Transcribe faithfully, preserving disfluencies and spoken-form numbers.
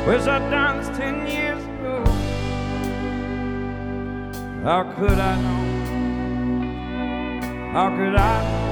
Wish I'd done this ten years ago. How could I know? How could I know?